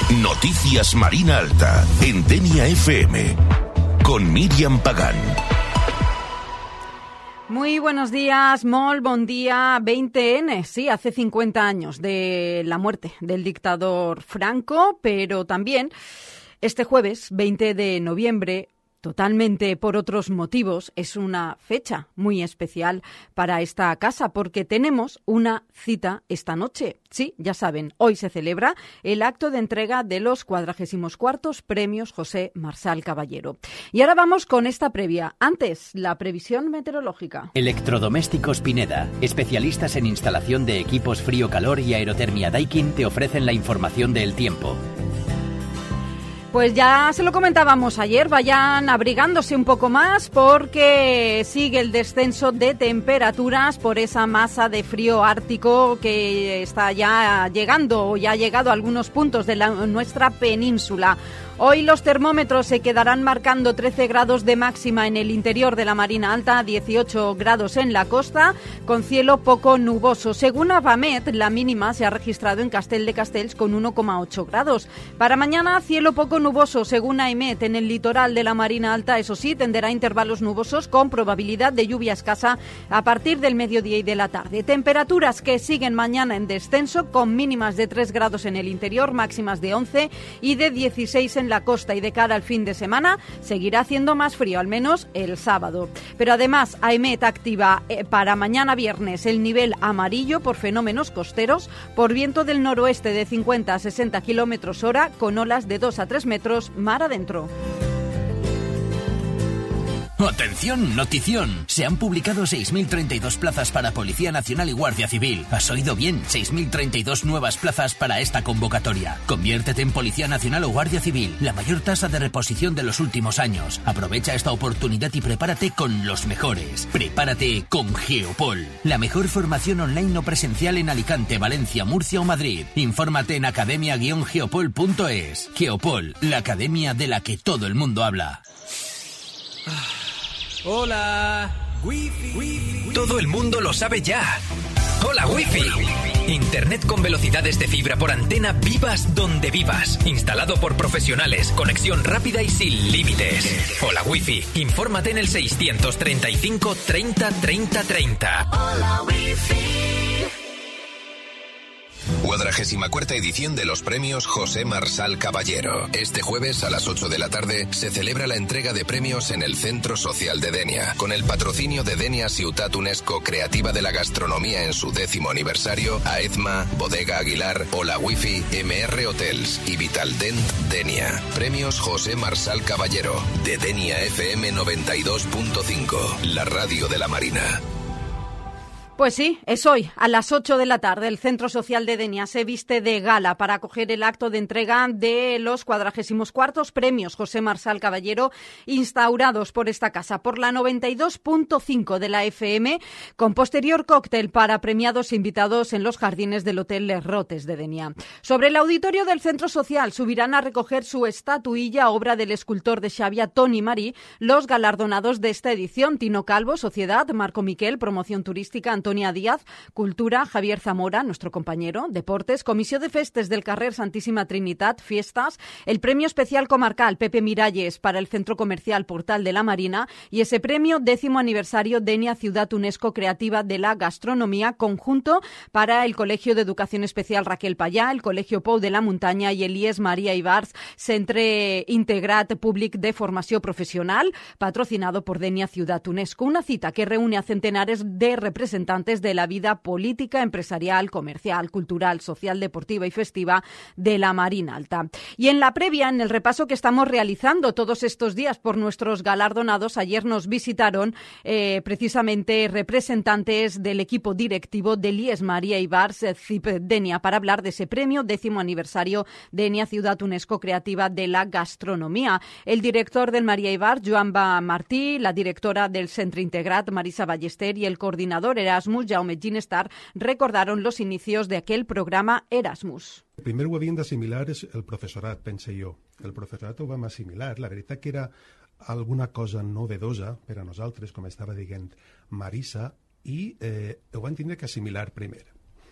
Noticias Marina Alta, en Denia FM, con Míriam Pagán. Muy buenos días, molt bon día. 20N, sí, hace 50 años de la muerte del dictador Franco, pero también este jueves, 20 de noviembre, totalmente por otros motivos, es una fecha muy especial para esta casa porque tenemos una cita esta noche. Sí, ya saben, hoy se celebra el acto de entrega de los 44º Premios José Marsal Caballero. Y ahora vamos con esta previa. Antes, la previsión meteorológica. Electrodomésticos Pineda, especialistas en instalación de equipos frío-calor y aerotermia Daikin, te ofrecen la información del tiempo. Pues ya se lo comentábamos ayer, vayan abrigándose un poco más porque sigue el descenso de temperaturas por esa masa de frío ártico que está ya llegando o ya ha llegado a algunos puntos de nuestra península. Hoy los termómetros se quedarán marcando 13 grados de máxima en el interior de la Marina Alta, 18 grados en la costa, con cielo poco nuboso. Según Avamet, la mínima se ha registrado en Castell de Castells con 1,8 grados. Para mañana, cielo poco nuboso, según AEMET, en el litoral de la Marina Alta, eso sí, tenderá a intervalos nubosos con probabilidad de lluvia escasa a partir del mediodía y de la tarde. Temperaturas que siguen mañana en descenso, con mínimas de 3 grados en el interior, máximas de 11 y de 16 en la costa, y de cara al fin de semana seguirá haciendo más frío, al menos el sábado. Pero además AEMET activa para mañana viernes el nivel amarillo por fenómenos costeros, por viento del noroeste de 50 a 60 kilómetros hora, con olas de 2 a 3 metros mar adentro. ¡Atención, notición! Se han publicado 6.032 plazas para Policía Nacional y Guardia Civil. ¿Has oído bien? 6.032 nuevas plazas para esta convocatoria. Conviértete en Policía Nacional o Guardia Civil, la mayor tasa de reposición de los últimos años. Aprovecha esta oportunidad y prepárate con los mejores. Prepárate con Geopol, la mejor formación online o presencial en Alicante, Valencia, Murcia o Madrid. Infórmate en academia-geopol.es. Geopol, la academia de la que todo el mundo habla. Hola, Wi-Fi. Todo el mundo lo sabe ya. Hola, Wi-Fi. Internet con velocidades de fibra por antena, vivas donde vivas. Instalado por profesionales, conexión rápida y sin límites. Hola, Wi-Fi. Infórmate en el 635 30 30 30. Hola, Wi-Fi. 44ª edición de los Premios José Marsal Caballero. Este jueves a las 8 de la tarde se celebra la entrega de premios en el Centro Social de Denia, con el patrocinio de Denia Ciutat UNESCO Creativa de la Gastronomía en su 10º aniversario, AEZMA, Bodega Aguilar, Hola Wi-Fi, MR Hotels y Vitaldent Denia. Premios José Marsal Caballero, de Denia FM 92.5, la radio de la Marina. Pues sí, es hoy, a las 8 de la tarde. El Centro Social de Denia se viste de gala para acoger el acto de entrega de los 44º Premios José Marsal Caballero instaurados por esta casa, por la 92.5 de la FM, con posterior cóctel para premiados invitados en los jardines del Hotel Les Rotes de Denia. Sobre el auditorio del Centro Social subirán a recoger su estatuilla, obra del escultor de Xavia, Toni Marí, los galardonados de esta edición: Tino Calvo, Sociedad; Marco Miquel, Promoción Turística; Antonia Díaz, Cultura; Javier Zamora, nuestro compañero; Deportes; Comissió de Festes del Carrer Santísima Trinitat, Fiestas; el Premio Especial Comarcal Pepe Miralles para el Centro Comercial Portal de la Marina, y ese premio 10º aniversario Denia Ciutat UNESCO Creativa de la Gastronomía, conjunto para el Colegio de Educación Especial Raquel Payá, el Colegio Pou de la Muntanya y el IES Maria Ibars, Centre Integrat Públic de Formació Profesional, patrocinado por Denia Ciutat UNESCO. Una cita que reúne a centenares de representantes de la vida política, empresarial, comercial, cultural, social, deportiva y festiva de la Marina Alta. Y en la previa, en el repaso que estamos realizando todos estos días por nuestros galardonados, ayer nos visitaron precisamente representantes del equipo directivo del IES Maria Ibars CIP Denia para hablar de ese premio 10º aniversario Denia Ciutat UNESCO Creativa de la Gastronomía. El director del Maria Ibars, Joan Ba Martí, la directora del Centre Integrat, Marisa Ballester, y el coordinador Erasmus, Jaume Ginestar, recordaron los inicios de aquel programa Erasmus. El primer ho havíem d'assimilar és el professorat, pense jo. El professorat ho vam assimilar. La veritat que era alguna cosa novedosa per a nosaltres, com estava dient Marisa, i ho vam tindre que assimilar primer.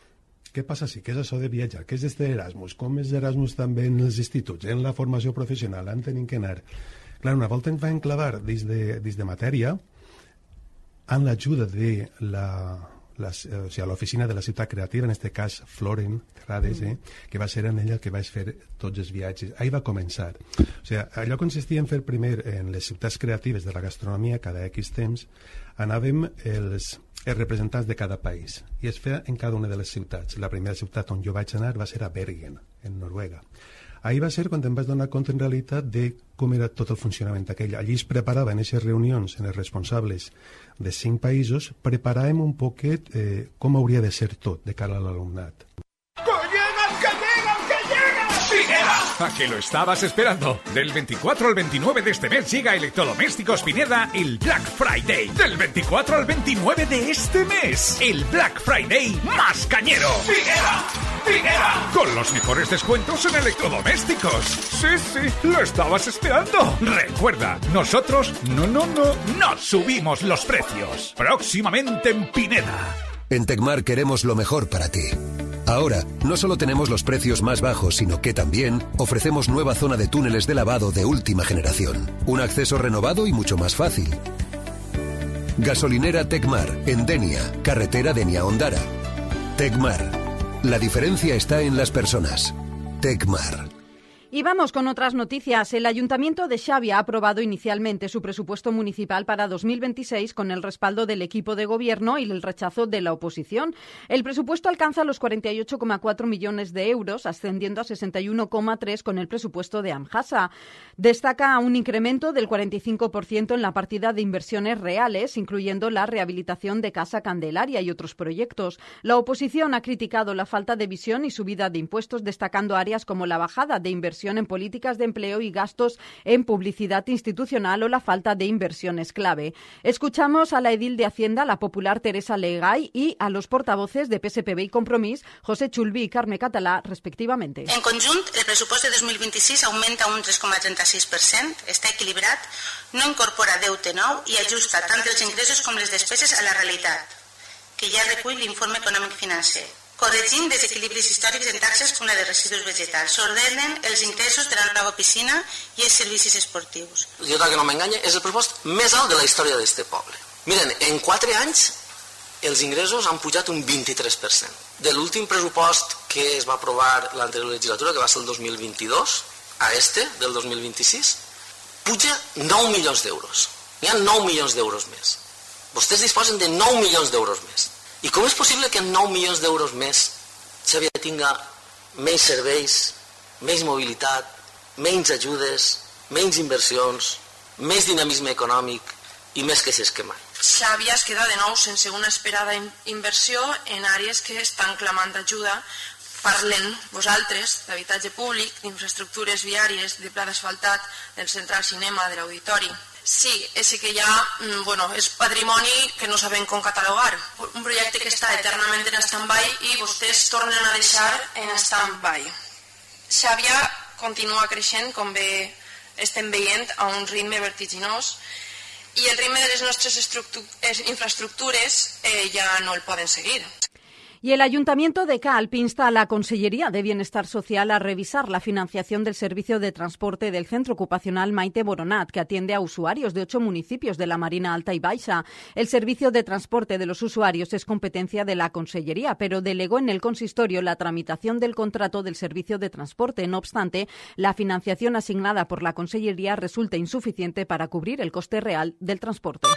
què passa sí, què és això de viatjar, què és este Erasmus, com és Erasmus també en els instituts, en la formació professional, on tenim que anar. Clar, una volta ens va enclavar dins de matèria, amb l'ajuda de l'oficina de la ciutat creativa, en aquest cas Floren Grades, que va ser en ella que vaig fer tots els viatges. Ahí va començar. O sigui, allò consistia en fer primer en les ciutats creatives de la gastronomia, cada X temps, anàvem els representants de cada país i es feia en cada una de les ciutats. La primera ciutat on jo vaig anar va ser a Bergen, en Noruega. Ahir va ser quan em vaig donar compte en realitat de com era tot el funcionament aquell. Allí es preparava en aquestes reunions en els responsables de 5 països, preparàvem un poquet com hauria de ser tot de cara a l'alumnat. ¿A qué lo estabas esperando? Del 24 al 29 de este mes llega a Electrodomésticos Pineda el Black Friday. Del 24 al 29 de este mes, el Black Friday más cañero. ¡Pineda! Con los mejores descuentos en electrodomésticos. Sí, lo estabas esperando. Recuerda, nosotros no subimos los precios. Próximamente en Pineda. En Tecmar queremos lo mejor para ti. Ahora, no solo tenemos los precios más bajos, sino que también ofrecemos nueva zona de túneles de lavado de última generación. Un acceso renovado y mucho más fácil. Gasolinera Tecmar, en Denia, carretera Denia-Ondara. Tecmar. La diferencia está en las personas. Tecmar. Y vamos con otras noticias. El Ayuntamiento de Xavia ha aprobado inicialmente su presupuesto municipal para 2026 con el respaldo del equipo de gobierno y el rechazo de la oposición. El presupuesto alcanza los 48,4 millones de euros, ascendiendo a 61,3 con el presupuesto de Amjasa. Destaca un incremento del 45% en la partida de inversiones reales, incluyendo la rehabilitación de Casa Candelaria y otros proyectos. La oposición ha criticado la falta de visión y subida de impuestos, destacando áreas como la bajada de inversión en políticas de empleo y gastos en publicidad institucional o la falta de inversiones clave. Escuchamos a la edil de Hacienda, la popular Teresa Legay, y a los portavoces de PSPB i Compromís, José Chulví i Carme Català, respectivamente. En conjunt, el pressupost de 2026 augmenta un 3,36%, està equilibrat, no incorpora deute nou i ajusta tant els ingressos com les despeses a la realitat, que ja recull l'informe econòmic financer. Corregint desequilibris històrics en taxes com la de residus vegetals. S'ordenen els ingressos de la nova piscina i els servicis esportius. Jo, que no m'enganya, és el pressupost més alt de la història d'aquest poble. Miren, en 4 anys els ingressos han pujat un 23%. De l'últim pressupost que es va aprovar l'anterior legislatura, que va ser el 2022, a del 2026, puja 9 milions d'euros. Hi ha 9 milions d'euros més. Vostès disposen de 9 milions d'euros més. I com és possible que amb 9 milions d'euros més Xàbia tinga menys serveis, menys mobilitat, menys ajudes, menys inversions, més dinamisme econòmic i més queixes que mai? Xàbia es queda de nou sense una esperada inversió en àrees que estan clamant ajuda. Parlen vosaltres d'habitatge públic, d'infraestructures viàries, de pla d'asfaltat, del central cinema, de l'auditori. Sí, ese que ja és patrimoni que no sabem com catalogar. Un projecte que està eternament en stand-by i vostès tornen a deixar en stand-by. Xàbia continua creixent, com bé estem veient, a un ritme vertiginós i el ritme de les nostres infraestructures ja no el poden seguir. Y el Ayuntamiento de Calp insta a la Consellería de Bienestar Social a revisar la financiación del servicio de transporte del Centro Ocupacional Maite Boronat, que atiende a usuarios de 8 municipios de la Marina Alta y Baixa. El servicio de transporte de los usuarios es competencia de la Consellería, pero delegó en el consistorio la tramitación del contrato del servicio de transporte. No obstante, la financiación asignada por la Consellería resulta insuficiente para cubrir el coste real del transporte.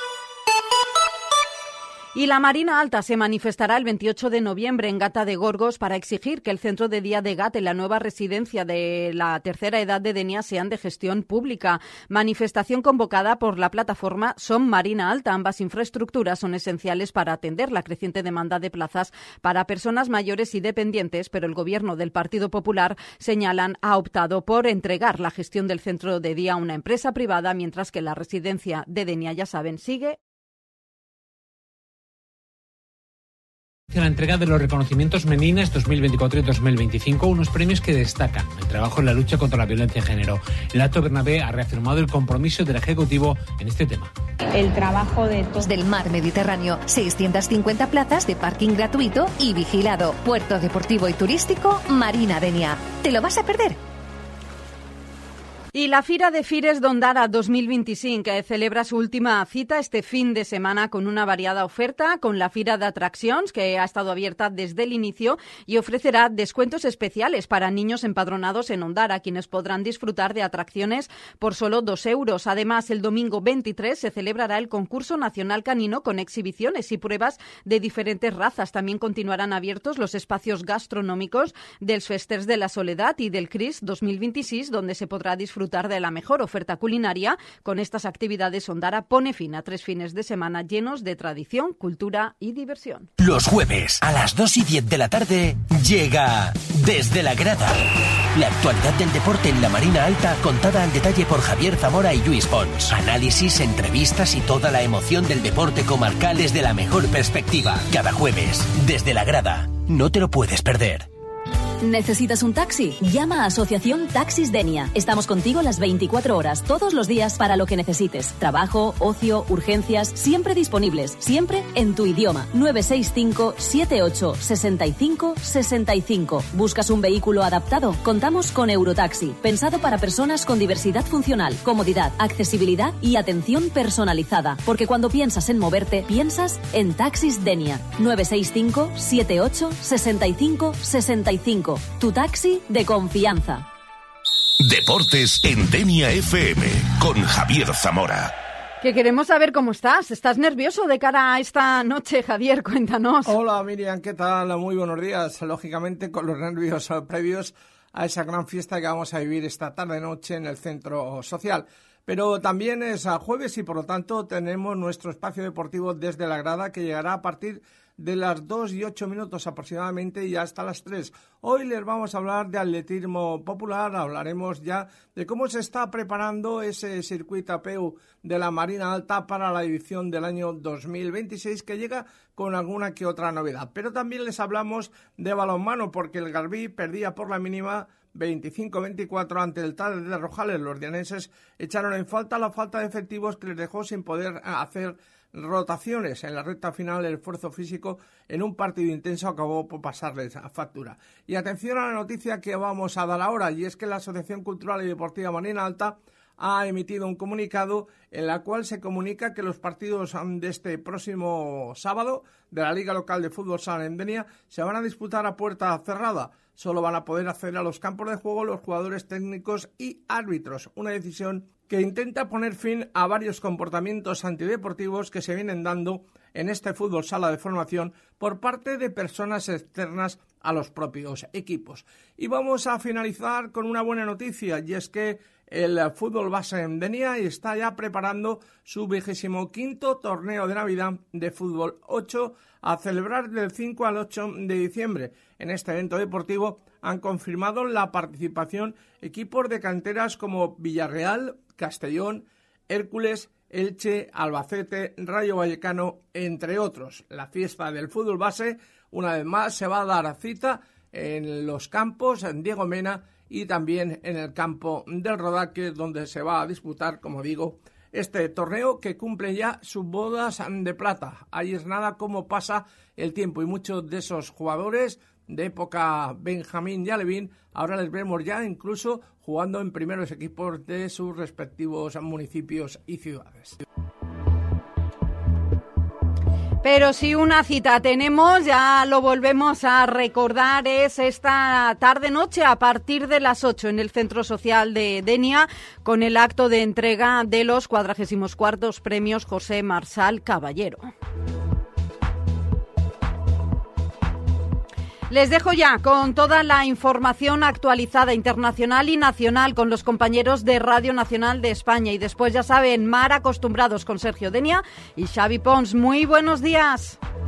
Y la Marina Alta se manifestará el 28 de noviembre en Gata de Gorgos para exigir que el centro de día de Gata y la nueva residencia de la tercera edad de Denia sean de gestión pública. Manifestación convocada por la plataforma Som Marina Alta. Ambas infraestructuras son esenciales para atender la creciente demanda de plazas para personas mayores y dependientes, pero el gobierno del Partido Popular, señalan, ha optado por entregar la gestión del centro de día a una empresa privada, mientras que la residencia de Denia, ya saben, sigue. La entrega de los reconocimientos Menines 2024 y 2025, unos premios que destacan el trabajo en la lucha contra la violencia de género. El acto Bernabé ha reafirmado el compromiso del Ejecutivo en este tema. el trabajo de todos. Del mar Mediterráneo, 650 plazas de parking gratuito y vigilado. Puerto deportivo y turístico Marina Denia. ¿Te lo vas a perder? I la Fira de Fires d'Ondara 2025 celebra su última cita este fin de semana con una variada oferta, con la Fira de Atraccions, que ha estado abierta desde el inicio y ofrecerá descuentos especiales para niños empadronados en Ondara, quienes podrán disfrutar de atracciones por solo 2 euros. Además, el domingo 23 se celebrará el concurso nacional canino con exhibiciones y pruebas de diferentes razas. También continuarán abiertos los espacios gastronómicos dels Festers de la Soledat y del CRIS 2026, donde se podrá disfrutar de la mejor oferta culinaria. Con estas actividades, Ondara pone fin a 3 fines de semana llenos de tradición, cultura y diversión. Los jueves a las 2:10 de la tarde llega Desde la Grada. La actualidad del deporte en la Marina Alta contada al detalle por Javier Zamora y Lluís Pons. Análisis, entrevistas y toda la emoción del deporte comarcal desde la mejor perspectiva. Cada jueves, Desde la Grada. No te lo puedes perder. ¿Necesitas un taxi? Llama a Asociación Taxis Denia. Estamos contigo las 24 horas, todos los días, para lo que necesites. Trabajo, ocio, urgencias, siempre disponibles, siempre en tu idioma. 965 78 65 65. ¿Buscas un vehículo adaptado? Contamos con Eurotaxi, pensado para personas con diversidad funcional, comodidad, accesibilidad y atención personalizada. Porque cuando piensas en moverte, piensas en Taxis Denia. 965 78 65 65. Tu taxi de confianza. Deportes en Denia FM con Javier Zamora. Que queremos saber cómo estás. ¿Estás nervioso de cara a esta noche, Javier? Cuéntanos. Hola, Miriam, ¿qué tal? Muy buenos días. Lógicamente con los nervios previos a esa gran fiesta que vamos a vivir esta tarde-noche en el Centro Social. Pero también es a jueves y por lo tanto tenemos nuestro espacio deportivo Desde la Grada, que llegará a partir de las 2:08 aproximadamente y hasta las 3. Hoy les vamos a hablar de atletismo popular, hablaremos ya de cómo se está preparando ese circuito APEU de la Marina Alta para la edición del año 2026, que llega con alguna que otra novedad. Pero también les hablamos de balonmano, porque el Garbí perdía por la mínima 25-24 ante el Tade de Rojales. Los dianeses echaron en falta la falta de efectivos que les dejó sin poder hacer rotaciones. En la recta final, el esfuerzo físico en un partido intenso acabó por pasarles a factura. Y atención a la noticia que vamos a dar ahora, y es que la Asociación Cultural y Deportiva Marina Alta ha emitido un comunicado en la cual se comunica que los partidos de este próximo sábado de la Liga Local de Fútbol Sala en Denia se van a disputar a puerta cerrada. Solo van a poder acceder a los campos de juego los jugadores técnicos y árbitros. Una decisión que intenta poner fin a varios comportamientos antideportivos que se vienen dando en este fútbol sala de formación por parte de personas externas a los propios equipos. Y vamos a finalizar con una buena noticia, y es que el fútbol base en Denia está ya preparando su 25º torneo de Navidad de fútbol 8 a celebrar del 5 al 8 de diciembre. En este evento deportivo han confirmado la participación equipos de canteras como Villarreal, Castellón, Hércules, Elche, Albacete, Rayo Vallecano, entre otros. La fiesta del fútbol base, una vez más, se va a dar cita en los campos en Diego Mena y también en el campo del Rodaque, donde se va a disputar, como digo, este torneo que cumple ya sus bodas de plata. Ahí es nada cómo pasa el tiempo, y muchos de esos jugadores de época Benjamín y Alevín ahora les vemos ya incluso jugando en primeros equipos de sus respectivos municipios y ciudades. Pero si una cita tenemos, ya lo volvemos a recordar, es esta tarde-noche a partir de las 8 en el Centro Social de Denia, con el acto de entrega de los 44º premios José Marsal Caballero. Les dejo ya con toda la información actualizada internacional y nacional con los compañeros de Radio Nacional de España. Y después, ya saben, mar acostumbrados con Sergio Denia y Xavi Pons. Muy buenos días.